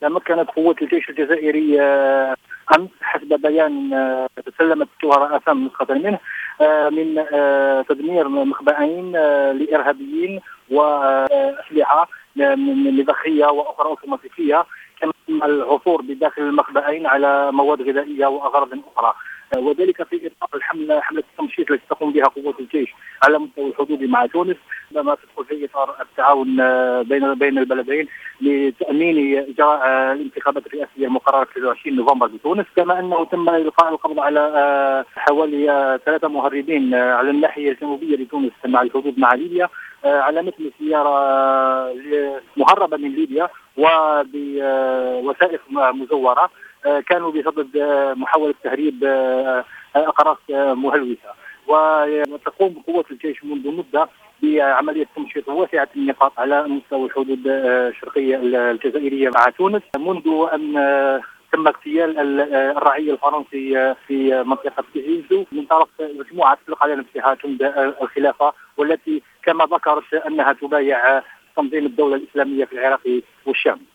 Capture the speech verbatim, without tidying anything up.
تمكنت قوات الجيش الجزائري أمس حسب بيان تسلمت الشهراء أسام نسخة منه من تدمير مخبأين لإرهابيين وأسلحة مذخية وأخرى أوتوماتيكية، كما العثور بداخل المخبأين على مواد غذائية وأغراض أخرى، وذلك في إطار الحملة حملة التمشيط التي تقوم بها قوات الجيش على مستوى الحدود مع تونس، لما تدخل في إطار التعاون بين بين البلدين لتأمين إجراء الانتخابات الرئاسية المقررة في ثلاثة وعشرين نوفمبر بتونس، كما أنه تم إلقاء القبض على حوالي ثلاثة مهربين على الناحية الجنوبية لتونس مع الحدود مع ليبيا، على مثل سيارة مهربة من ليبيا وبوثائق مزورة، كانوا بصدد محاولة تهريب أقراص مهلوسة. وتقوم قوات الجيش منذ مدة بعملية تمشيط واسعة النقاط على مستوى الحدود الشرقية الجزائرية مع تونس، منذ أن تم اغتيال الرعي الفرنسي في منطقة كيزيزو من طرف مجموعة تطلق على نفسها جند الخلافة، والتي كما ذكرت أنها تبايع تنظيم الدولة الإسلامية في العراق والشام.